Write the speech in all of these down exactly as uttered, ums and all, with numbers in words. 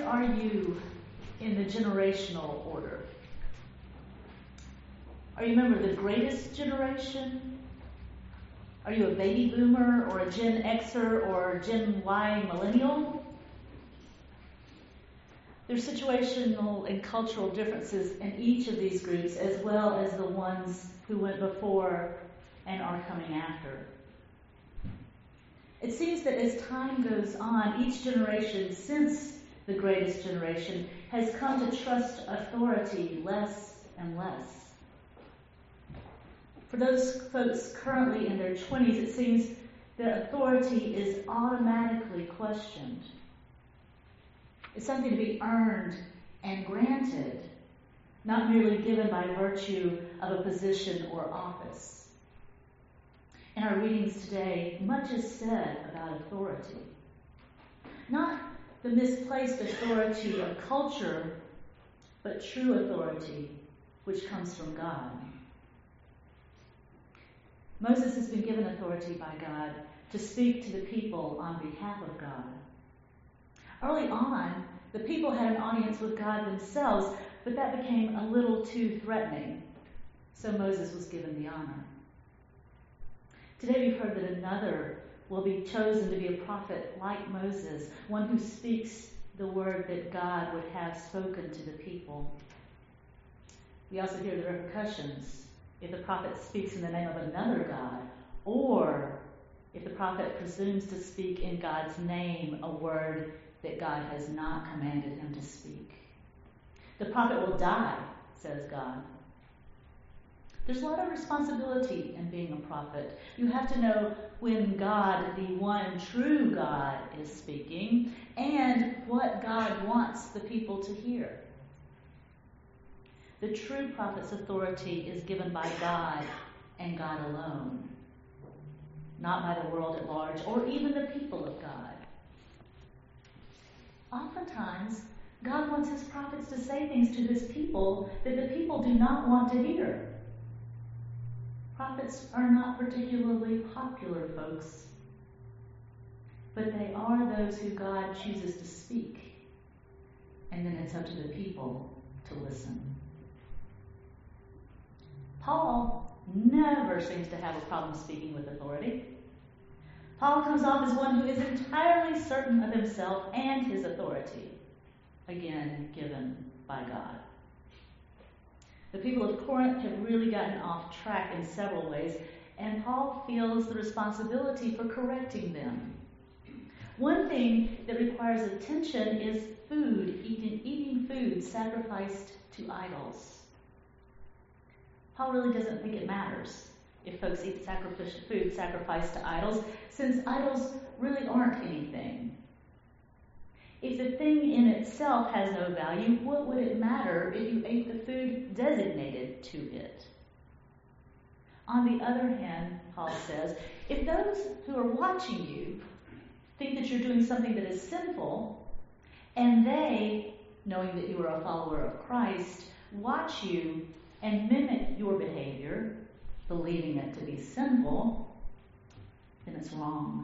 are you in the generational order? Are you a member of the greatest generation? Are you a baby boomer or a Gen Xer or Gen Y millennial? There's situational and cultural differences in each of these groups, as well as the ones who went before and are coming after. It seems that as time goes on, each generation since the greatest generation has come to trust authority less and less. For those folks currently in their twenties, it seems that authority is automatically questioned. It's something to be earned and granted, not merely given by virtue of a position or office. In our readings today, much is said about authority. Not the misplaced authority of culture, but true authority, which comes from God. Moses has been given authority by God to speak to the people on behalf of God. Early on, the people had an audience with God themselves, but that became a little too threatening, so Moses was given the honor. Today we've heard that another will be chosen to be a prophet like Moses, one who speaks the word that God would have spoken to the people. We also hear the repercussions if the prophet speaks in the name of another God, or if the prophet presumes to speak in God's name a word that God has not commanded him to speak. The prophet will die, says God. There's a lot of responsibility in being a prophet. You have to know when God, the one true God, is speaking, and what God wants the people to hear. The true prophet's authority is given by God and God alone, not by the world at large or even the people of God. Oftentimes, God wants his prophets to say things to his people that the people do not want to hear. Prophets are not particularly popular folks, but they are those who God chooses to speak, and then it's up to the people to listen. Paul never seems to have a problem speaking with authority. Paul comes off as one who is entirely certain of himself and his authority, again, given by God. The people of Corinth have really gotten off track in several ways, and Paul feels the responsibility for correcting them. One thing that requires attention is food, eating, eating food sacrificed to idols. Paul really doesn't think it matters if folks eat sacrificial food sacrificed to idols, since idols really aren't anything. If the thing in itself has no value, what would it matter if you ate the food designated to it? On the other hand, Paul says, if those who are watching you think that you're doing something that is sinful, and they, knowing that you are a follower of Christ, watch you and mimic your behavior, believing it to be sinful, then it's wrong.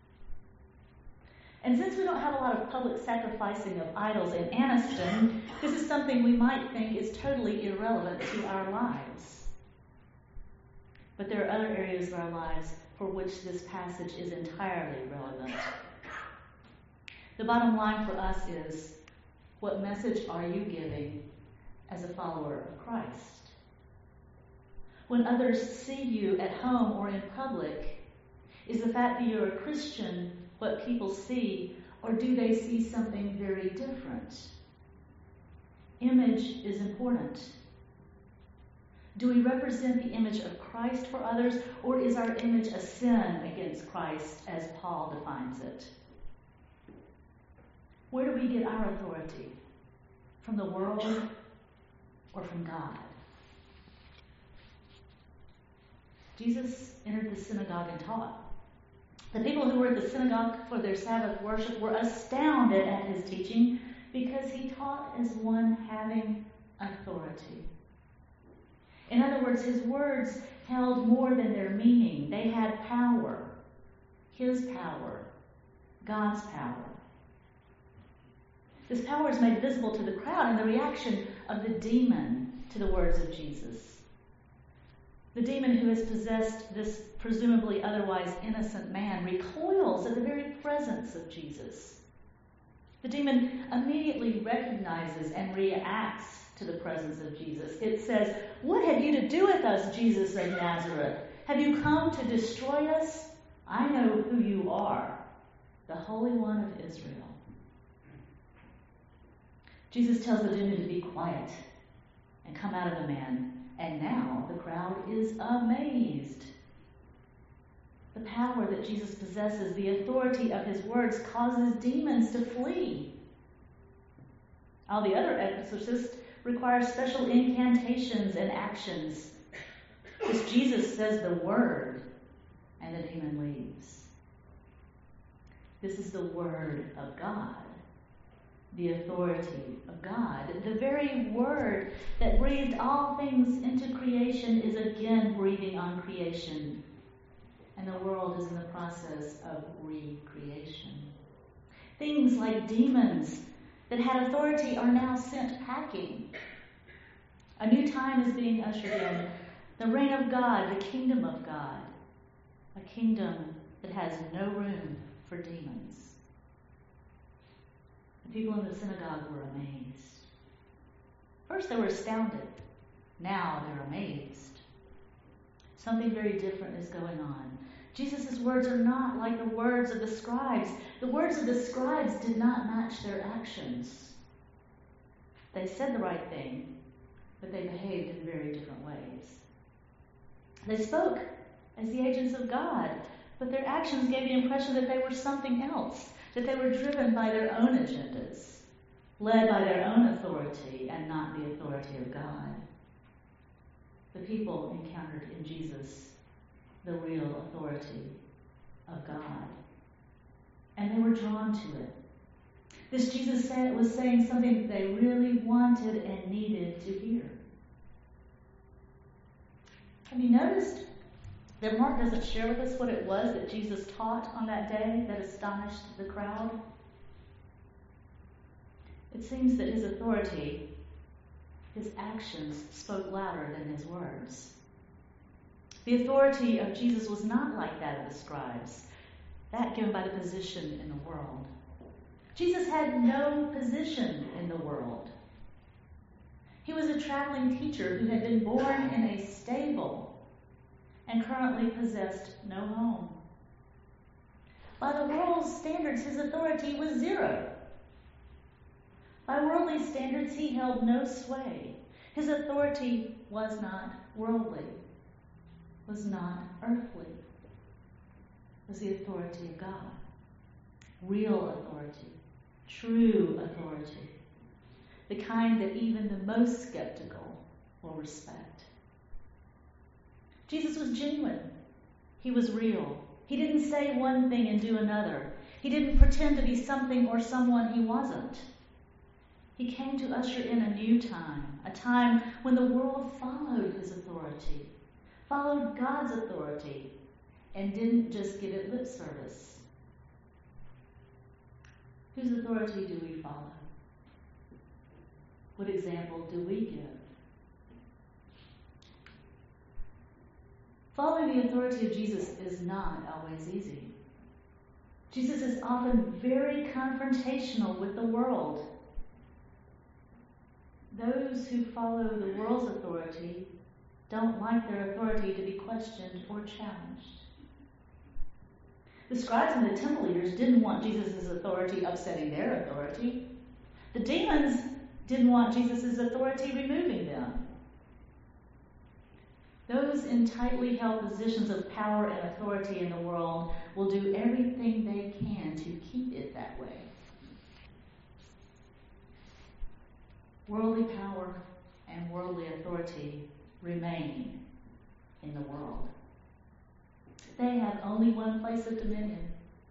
And since we don't have a lot of public sacrificing of idols in Anniston, this is something we might think is totally irrelevant to our lives. But there are other areas of our lives for which this passage is entirely relevant. The bottom line for us is, what message are you giving as a follower of Christ? When others see you at home or in public, is the fact that you're a Christian what people see, or do they see something very different? Image is important. Do we represent the image of Christ for others, or is our image a sin against Christ, as Paul defines it? Where do we get our authority? From the world or from God? Jesus entered the synagogue and taught. The people who were at the synagogue for their Sabbath worship were astounded at his teaching because he taught as one having authority. In other words, his words held more than their meaning. They had power. His power. God's power. This power is made visible to the crowd in the reaction of the demon to the words of Jesus. The demon who has possessed this presumably otherwise innocent man recoils at the very presence of Jesus. The demon immediately recognizes and reacts to the presence of Jesus. It says, "What have you to do with us, Jesus of Nazareth? Have you come to destroy us? I know who you are, the Holy One of Israel." Jesus tells the demon to be quiet and come out of the man. And now the crowd is amazed. The power that Jesus possesses, the authority of his words, causes demons to flee. All the other exorcists require special incantations and actions. This Jesus says the word, and the demon leaves. This is the word of God. The authority of God. The very word that breathed all things into creation is again breathing on creation. And the world is in the process of recreation. Things like demons that had authority are now sent packing. A new time is being ushered in. The reign of God, the kingdom of God. A kingdom that has no room for demons. The people in the synagogue were amazed. First they were astounded. Now they're amazed. Something very different is going on. Jesus' words are not like the words of the scribes. The words of the scribes did not match their actions. They said the right thing, but they behaved in very different ways. They spoke as the agents of God, but their actions gave the impression that they were something else. That they were driven by their own agendas, led by their own authority and not the authority of God. The people encountered in Jesus the real authority of God, and they were drawn to it. This Jesus said, was saying something that they really wanted and needed to hear. Have you noticed that Mark doesn't share with us what it was that Jesus taught on that day that astonished the crowd? It seems that his authority, his actions, spoke louder than his words. The authority of Jesus was not like that of the scribes, that given by the position in the world. Jesus had no position in the world. He was a traveling teacher who had been born in a stable and currently possessed no home. By the world's standards, his authority was zero. By worldly standards, he held no sway. His authority was not worldly, was not earthly. It was the authority of God. Real authority, true authority, the kind that even the most skeptical will respect. Jesus was genuine. He was real. He didn't say one thing and do another. He didn't pretend to be something or someone he wasn't. He came to usher in a new time, a time when the world followed his authority, followed God's authority, and didn't just give it lip service. Whose authority do we follow? What example do we give? Following the authority of Jesus is not always easy. Jesus is often very confrontational with the world. Those who follow the world's authority don't like their authority to be questioned or challenged. The scribes and the temple leaders didn't want Jesus' authority upsetting their authority. The demons didn't want Jesus' authority removing them. Those in tightly held positions of power and authority in the world will do everything they can to keep it that way. Worldly power and worldly authority remain in the world. They have only one place of dominion.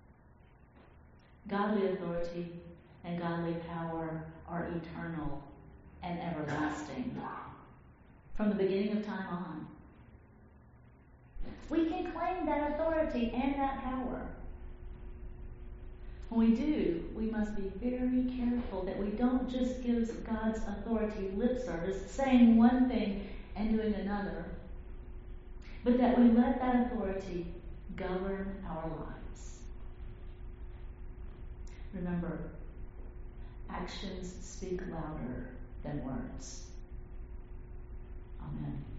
Godly authority and godly power are eternal and everlasting, from the beginning of time on. We can claim that authority and that power. When we do, we must be very careful that we don't just give God's authority lip service, saying one thing and doing another, but that we let that authority govern our lives. Remember, actions speak louder than words. Amen.